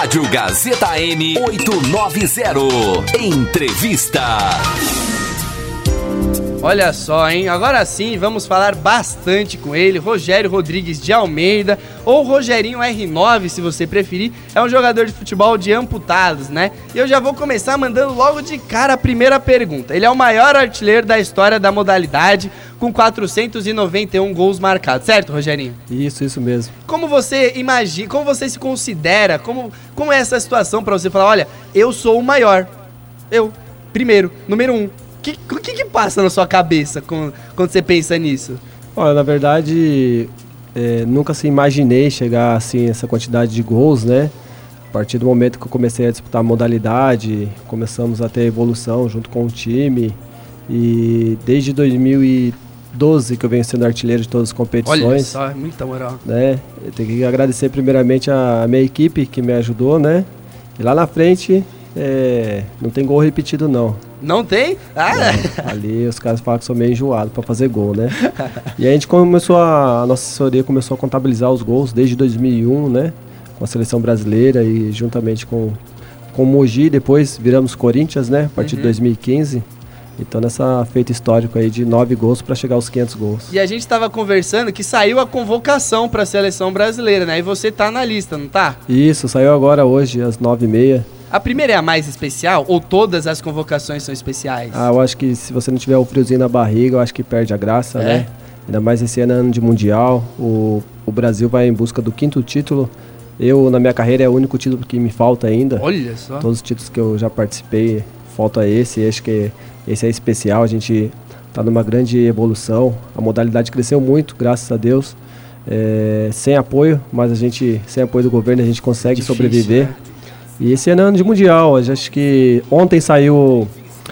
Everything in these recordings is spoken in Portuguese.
Rádio Gazeta M 890. Entrevista. Olha só, hein? Agora sim, vamos falar bastante com ele, Rogério Rodrigues de Almeida, ou Rogerinho R9, se você preferir. É um jogador de futebol de amputados, né? E eu já vou começar mandando logo de cara a primeira pergunta. Ele é o maior artilheiro da história da modalidade, com 491 gols marcados, certo, Rogerinho? Isso mesmo. Como você imagina, como você se considera, como é essa situação pra você falar, olha, eu sou o maior, eu, primeiro, número 1. O que passa na sua cabeça quando você pensa nisso? Olha, na verdade, nunca se imaginei chegar assim essa quantidade de gols, né? A partir do momento que eu comecei a disputar a modalidade, começamos a ter evolução junto com o time. E desde 2012 que eu venho sendo artilheiro de todas as competições. Olha só, é muita moral. Né? Eu tenho que agradecer primeiramente a minha equipe que me ajudou, né? E lá na frente, não tem gol repetido não. Não tem? Ali os caras falam que sou meio enjoado pra fazer gol, né? E a gente começou a nossa assessoria começou a contabilizar os gols desde 2001, né? Com a seleção brasileira e juntamente com o Mogi, depois viramos Corinthians, né? A partir de 2015. Então nessa feita histórico aí de 9 gols para chegar aos 500 gols. E a gente tava conversando que saiu a convocação pra seleção brasileira, né? E você tá na lista, não tá? Isso, saiu agora hoje, às 9h30. A primeira é a mais especial ou todas as convocações são especiais? Eu acho que se você não tiver o friozinho na barriga, eu acho que perde a graça, né? Ainda mais esse ano de Mundial. O Brasil vai em busca do 5º título. Eu, na minha carreira, é o único título que me falta ainda. Olha só. Todos os títulos que eu já participei, falta esse. Acho que esse é especial. A gente está numa grande evolução. A modalidade cresceu muito, graças a Deus. Sem apoio, mas sem apoio do governo, a gente consegue sobreviver. Né? E esse ano é ano de Mundial. Acho que ontem saiu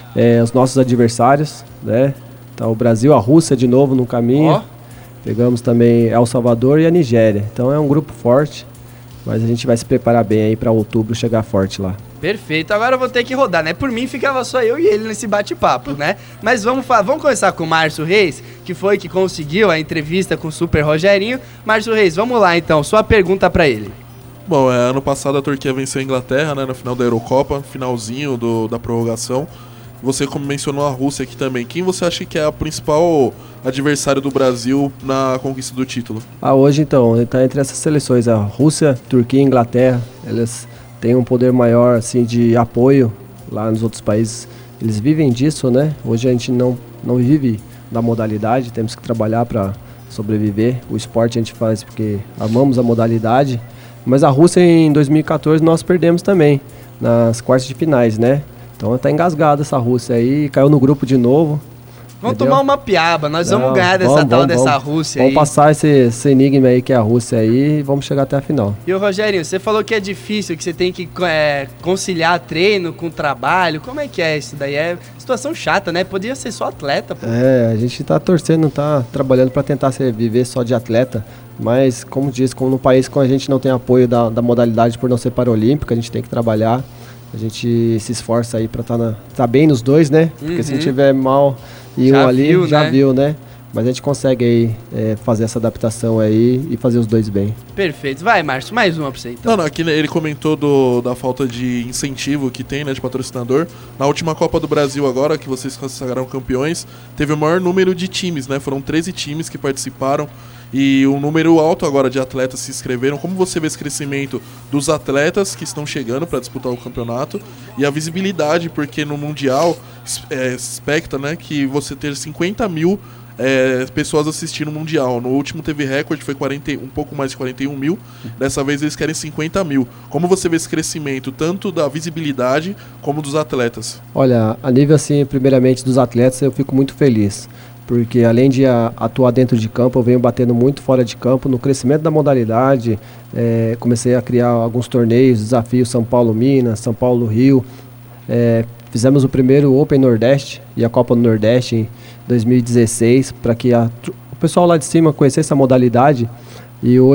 os nossos adversários, né? Então o Brasil, a Rússia de novo no caminho. Pegamos também El Salvador e a Nigéria. Então é um grupo forte, mas a gente vai se preparar bem aí para outubro chegar forte lá. Perfeito, agora eu vou ter que rodar, né? Por mim ficava só eu e ele nesse bate-papo, né? Mas vamos começar com o Márcio Reis, que foi que conseguiu a entrevista com o Super Rogerinho. Márcio Reis, vamos lá então, sua pergunta para ele. Bom, ano passado a Turquia venceu a Inglaterra, né, no final da Eurocopa, finalzinho da prorrogação. Você como mencionou a Rússia aqui também. Quem você acha que é o principal adversário do Brasil na conquista do título? Hoje então, está entre essas seleções, a Rússia, Turquia e Inglaterra. Elas têm um poder maior assim, de apoio lá nos outros países. Eles vivem disso, né? Hoje a gente não vive da modalidade, temos que trabalhar para sobreviver. O esporte a gente faz porque amamos a modalidade. Mas a Rússia em 2014 nós perdemos também, nas quartas de finais, né? Então tá engasgada essa Rússia aí, caiu no grupo de novo. Vamos tomar uma piaba, nós vamos ganhar dessa Rússia aí. Vamos passar esse enigma aí que é a Rússia aí e vamos chegar até a final. E o Rogerinho, você falou que é difícil, que você tem que conciliar treino com trabalho. Como é que é isso daí? É situação chata, né? Podia ser só atleta, pô. A gente tá torcendo, tá trabalhando para tentar viver só de atleta. Mas, como diz, como no país com a gente não tem apoio da modalidade por não ser paralímpica, a gente tem que trabalhar. A gente se esforça aí pra tá bem nos dois, né? Porque se não tiver mal e um ali, já viu, né? Mas a gente consegue aí fazer essa adaptação aí e fazer os dois bem. Perfeito. Vai, Márcio, mais uma pra você então. Não, aqui ele comentou da falta de incentivo que tem, né, de patrocinador. Na última Copa do Brasil agora, que vocês consagraram campeões, teve o maior número de times, né? Foram 13 times que participaram. E um número alto agora de atletas se inscreveram. Como você vê esse crescimento dos atletas que estão chegando para disputar o campeonato e a visibilidade, porque no Mundial expecta, né, que você ter 50 mil pessoas assistindo o Mundial. No último teve recorde, foi um pouco mais de 41 mil. Dessa vez eles querem 50 mil. Como você vê esse crescimento, tanto da visibilidade como dos atletas? Olha, a nível assim, primeiramente dos atletas, eu fico muito feliz. Porque além de atuar dentro de campo, eu venho batendo muito fora de campo no crescimento da modalidade. Comecei a criar alguns torneios, desafios São Paulo-Minas, São Paulo-Rio. Fizemos o primeiro Open Nordeste e a Copa do Nordeste em 2016, para que o pessoal lá de cima conhecesse a modalidade. E hoje eu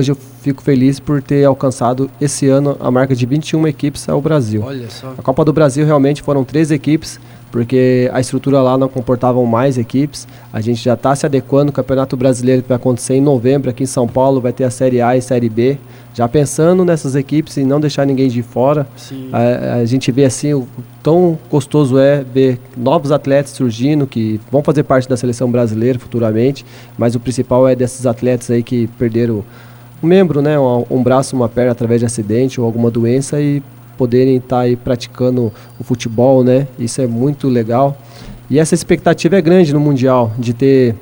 fico feliz por ter alcançado esse ano a marca de 21 equipes ao Brasil. Olha só. A Copa do Brasil realmente foram 3 equipes, porque a estrutura lá não comportava mais equipes. A gente já está se adequando. O Campeonato Brasileiro que vai acontecer em novembro aqui em São Paulo vai ter a Série A e Série B. Já pensando nessas equipes e não deixar ninguém de fora. A gente vê assim o tão gostoso é ver novos atletas surgindo que vão fazer parte da seleção brasileira futuramente, mas o principal é desses atletas aí que perderam um membro, né, um braço, uma perna através de acidente ou alguma doença e poderem estar aí praticando o futebol, né? Isso é muito legal. E essa expectativa é grande no Mundial de ter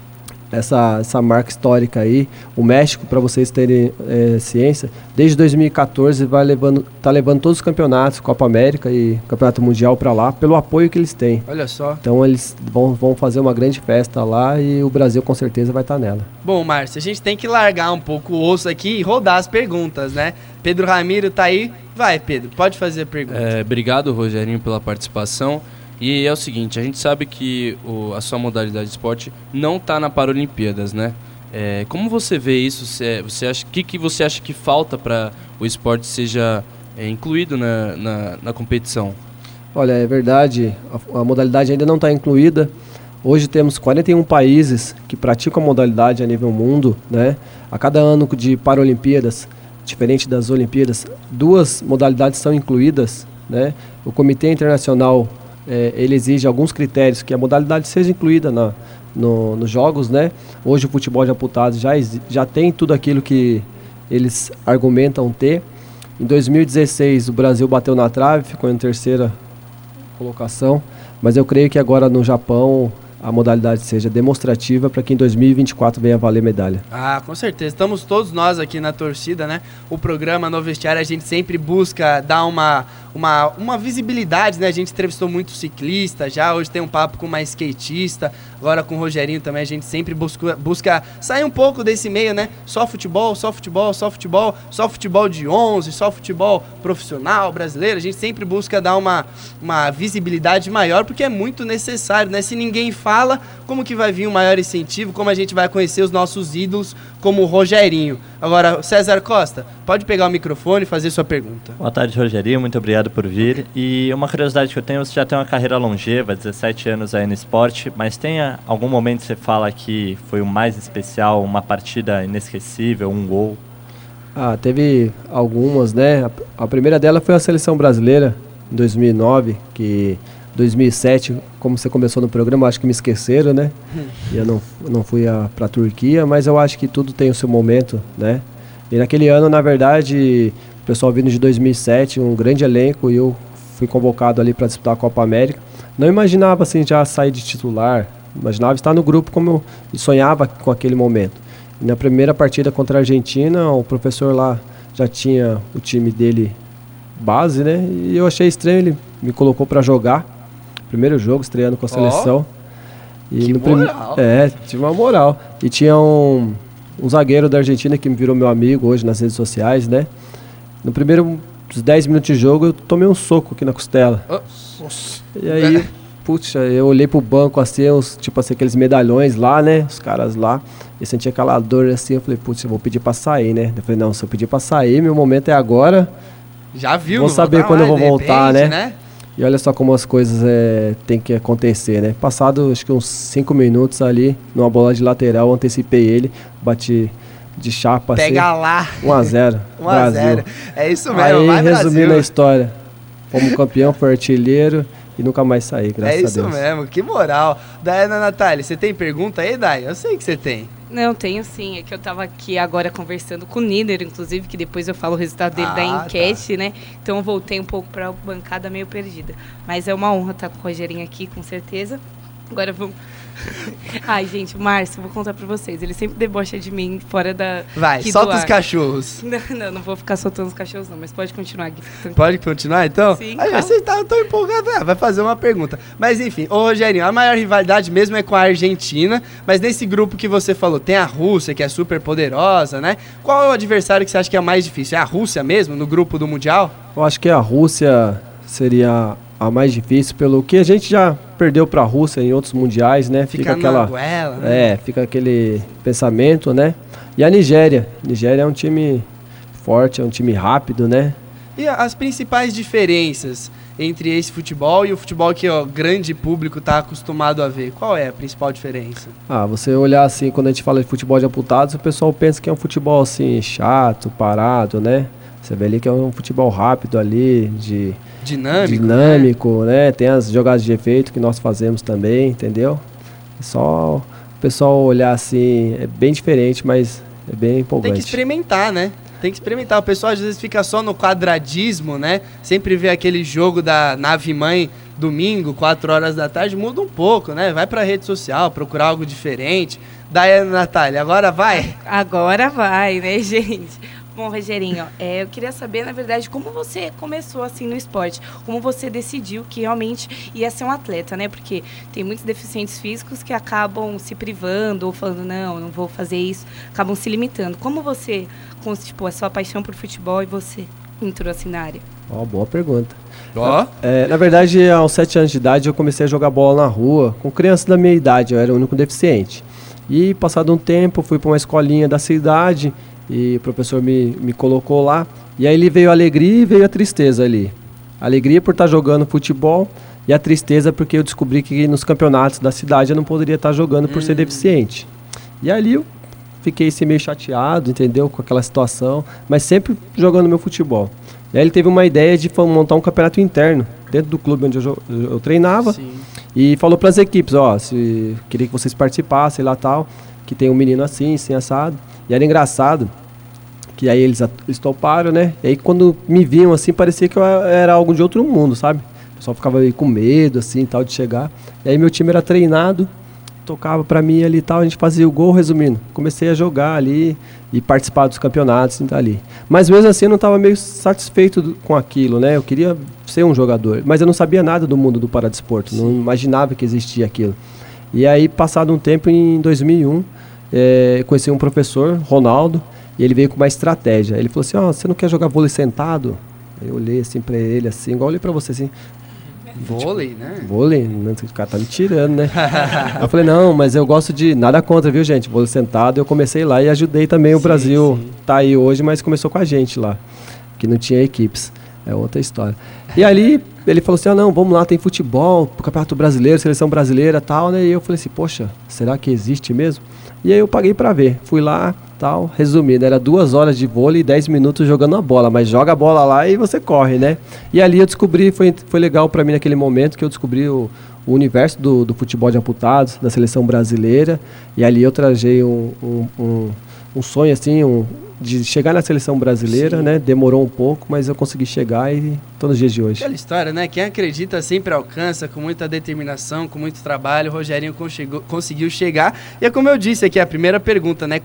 essa marca histórica aí. O México, para vocês terem ciência, desde 2014 tá levando todos os campeonatos, Copa América e Campeonato Mundial para lá, pelo apoio que eles têm. Olha só. Então eles vão fazer uma grande festa lá e o Brasil com certeza vai estar nela. Bom, Márcio, a gente tem que largar um pouco o osso aqui e rodar as perguntas, né? Pedro Ramiro tá aí. Vai, Pedro, pode fazer a pergunta. Obrigado, Rogerinho, pela participação. E é o seguinte, a gente sabe que a sua modalidade de esporte não está na Paralimpíadas, né? Como você vê isso? O que você acha que falta para o esporte seja incluído na competição? Olha, é verdade, a modalidade ainda não está incluída. Hoje temos 41 países que praticam a modalidade a nível mundo, né? A cada ano de Paralimpíadas, diferente das Olimpíadas, 2 modalidades são incluídas, né? O Comitê Internacional ele exige alguns critérios que a modalidade seja incluída nos jogos, né? Hoje o futebol de amputados já tem tudo aquilo que eles argumentam ter. Em 2016 o Brasil bateu na trave, ficou em 3ª colocação, mas eu creio que agora no Japão a modalidade seja demonstrativa para que em 2024 venha valer medalha. Ah, com certeza. Estamos todos nós aqui na torcida, né? O programa No Vestiário, a gente sempre busca dar uma visibilidade, né? A gente entrevistou muito ciclista já, hoje tem um papo com uma skatista, agora com o Rogerinho também, a gente sempre busca sair um pouco desse meio, né? Só futebol, só futebol, só futebol, só futebol de 11, só futebol profissional brasileiro, a gente sempre busca dar uma visibilidade maior, porque é muito necessário, né? Se ninguém fala, como que vai vir um maior incentivo, como a gente vai conhecer os nossos ídolos, como o Rogerinho. Agora, César Costa, pode pegar o microfone e fazer sua pergunta. Boa tarde, Rogerinho, muito obrigado por vir. E uma curiosidade que eu tenho, você já tem uma carreira longeva, 17 anos aí no esporte, mas tem algum momento que você fala que foi o mais especial, uma partida inesquecível, um gol? Teve algumas, né? A primeira dela foi a seleção brasileira, em 2009, que 2007, como você começou no programa, acho que me esqueceram, né? E eu não fui para a Turquia, mas eu acho que tudo tem o seu momento, né? E naquele ano, na verdade, o pessoal vindo de 2007, um grande elenco, e eu fui convocado ali para disputar a Copa América. Não imaginava assim já sair de titular, imaginava estar no grupo como eu sonhava com aquele momento. E na primeira partida contra a Argentina, o professor lá já tinha o time dele base, né? E eu achei estranho, ele me colocou para jogar. Primeiro jogo, estreando com a seleção. E que moral! Tive uma moral. E tinha um zagueiro da Argentina que me virou meu amigo hoje nas redes sociais, né? No primeiro 10 minutos de jogo, eu tomei um soco aqui na costela. E aí, puxa, eu olhei pro banco assim, aqueles medalhões lá, né? Os caras lá. Eu senti aquela dor assim, eu falei, putz, eu vou pedir pra sair, né? Eu falei, não, se eu pedir pra sair, meu momento é agora. Já viu? Vou saber quando eu vou voltar, né? E olha só como as coisas tem que acontecer, né? Passado acho que uns 5 minutos ali, numa bola de lateral, eu antecipei ele, bati de chapa. Pega assim, lá. 1-0. 1-0. É isso mesmo, aí, vai resumindo Brasil. a história, fomos campeão, foi artilheiro e nunca mais saí, graças a Deus. É isso mesmo, que moral. Daiana Natália, você tem pergunta aí, Dai? Eu sei que você tem. Não, tenho sim. É que eu tava aqui agora conversando com o Nider, inclusive, que depois eu falo o resultado dele da enquete, né? Então eu voltei um pouco pra bancada meio perdida. Mas é uma honra estar com o Rogerinho aqui, com certeza. Agora vamos... Ai, gente, o Márcio, vou contar pra vocês. Ele sempre debocha de mim fora da... Vai, solta os cachorros. Não vou ficar soltando os cachorros não, mas pode continuar, Gui. Pode continuar, então? Sim, Aí, você tá tão empolgado, vai fazer uma pergunta. Mas enfim, ô Rogerinho, a maior rivalidade mesmo é com a Argentina, mas nesse grupo que você falou, tem a Rússia, que é super poderosa, né? Qual é o adversário que você acha que é mais difícil? É a Rússia mesmo, no grupo do Mundial? Eu acho que a Rússia seria a mais difícil, pelo que a gente já perdeu para a Rússia em outros mundiais, né? Fica aquela goela, né? Fica aquele pensamento, né? E a Nigéria. Nigéria é um time forte, é um time rápido, né? E as principais diferenças entre esse futebol e o futebol que o grande público está acostumado a ver? Qual é a principal diferença? Você olhar assim, quando a gente fala de futebol de amputados, o pessoal pensa que é um futebol assim, chato, parado, né? Você vê ali que é um futebol rápido ali, dinâmico, né? Tem as jogadas de efeito que nós fazemos também, entendeu? Só o pessoal olhar assim, é bem diferente, mas é bem empolgante. Tem que experimentar, né? Tem que experimentar. O pessoal às vezes fica só no quadradismo, né? Sempre vê aquele jogo da nave-mãe domingo, 4 horas da tarde, muda um pouco, né? Vai pra rede social, procurar algo diferente. Daí, Natália, agora vai? Agora vai, né, gente? Bom, Rogerinho, eu queria saber, na verdade, como você começou assim no esporte, como você decidiu que realmente ia ser um atleta, né? Porque tem muitos deficientes físicos que acabam se privando ou falando, não vou fazer isso, acabam se limitando. Como você, a sua paixão por futebol e você entrou assim na área? Boa pergunta. Na verdade, aos 7 anos de idade, eu comecei a jogar bola na rua, com crianças da minha idade, eu era o único deficiente. E, passado um tempo, fui para uma escolinha da cidade, e o professor me colocou lá. E aí veio a alegria e veio a tristeza ali. A alegria por estar jogando futebol e a tristeza porque eu descobri que nos campeonatos da cidade eu não poderia estar jogando por ser deficiente. E ali eu fiquei assim, meio chateado, entendeu? Com aquela situação, mas sempre jogando meu futebol. E aí ele teve uma ideia de montar um campeonato interno dentro do clube onde eu treinava. Sim. E falou para as equipes, se queria que vocês participassem lá tal, que tem um menino assim assado. E era engraçado que aí eles toparam, né? E aí quando me viam assim, parecia que eu era algo de outro mundo, sabe? O pessoal ficava aí com medo, assim, tal, de chegar. E aí meu time era treinado, tocava pra mim ali e tal, a gente fazia o gol, resumindo. Comecei a jogar ali e participar dos campeonatos e tal ali. Mas mesmo assim eu não estava meio satisfeito com aquilo, né? Eu queria ser um jogador, mas eu não sabia nada do mundo do paradesporto, não imaginava que existia aquilo. E aí, passado um tempo, em 2001, conheci um professor, Ronaldo, e ele veio com uma estratégia. Ele falou assim, você não quer jogar vôlei sentado? Eu olhei assim pra ele, assim, igual eu olhei pra você, assim. Vôlei, né? Vôlei? O cara tá me tirando, né? Eu falei, não, mas eu gosto de... Nada contra, viu, gente? Vôlei sentado. Eu comecei lá e ajudei também o Brasil. Tá aí hoje, mas começou com a gente lá, que não tinha equipes. É outra história. E ali, ele falou assim, não, vamos lá, tem futebol, pro Campeonato Brasileiro, Seleção Brasileira e tal, né? E eu falei assim, poxa, será que existe mesmo? E aí eu paguei pra ver. Fui lá, tal, resumindo, era 2 horas de vôlei e 10 minutos jogando a bola, mas joga a bola lá e você corre, né? E ali eu descobri, foi legal pra mim naquele momento, que eu descobri o universo do futebol de amputados, da Seleção Brasileira, e ali eu trajei um sonho, assim, de chegar na Seleção Brasileira, né? Demorou um pouco, mas eu consegui chegar e tô nos dias de hoje. Aquela história, né? Quem acredita sempre alcança, com muita determinação, com muito trabalho. O Rogerinho conseguiu chegar. E é como eu disse aqui, a primeira pergunta, né?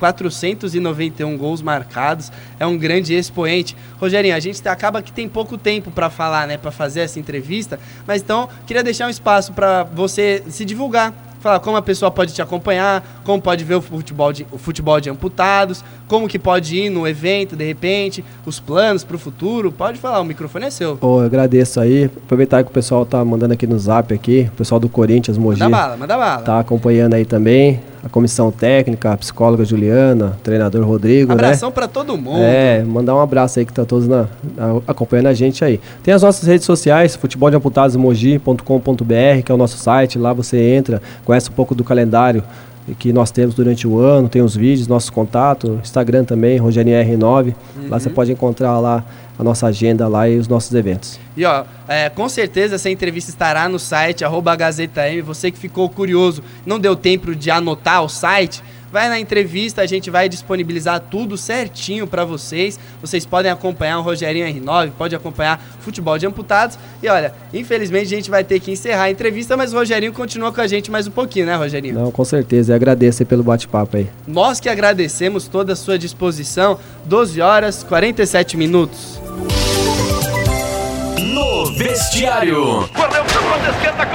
491 gols marcados, é um grande expoente. Rogerinho, a gente acaba que tem pouco tempo para falar, né? Para fazer essa entrevista, mas então queria deixar um espaço para você se divulgar. Falar como a pessoa pode te acompanhar, como pode ver o futebol de amputados, como que pode ir no evento, de repente, os planos para o futuro. Pode falar, o microfone é seu. Eu agradeço aí. Aproveitar que o pessoal tá mandando aqui no zap aqui, o pessoal do Corinthians, Mogi. Manda bala. Tá acompanhando aí também. A comissão técnica, a psicóloga Juliana, o treinador Rodrigo, abração, né? Pra todo mundo. Mandar um abraço aí que tá todos acompanhando a gente aí. Tem as nossas redes sociais, futeboldeamputadosmogi.com.br, que é o nosso site. Lá você entra, conhece um pouco do calendário que nós temos durante o ano, tem os vídeos, nossos contatos, Instagram também, Rogerinho R9. Lá você pode encontrar lá a nossa agenda lá e os nossos eventos. E com certeza essa entrevista estará no site @GazetaM. Você que ficou curioso, não deu tempo de anotar o site, vai na entrevista, a gente vai disponibilizar tudo certinho para vocês. Vocês podem acompanhar o Rogerinho R9, pode acompanhar futebol de amputados. E olha, infelizmente a gente vai ter que encerrar a entrevista, mas o Rogerinho continua com a gente mais um pouquinho, né, Rogerinho? Não, com certeza. Eu agradeço aí pelo bate-papo aí. Nós que agradecemos toda a sua disposição. 12 horas, 47 minutos. No vestiário. Correu para a esquerda,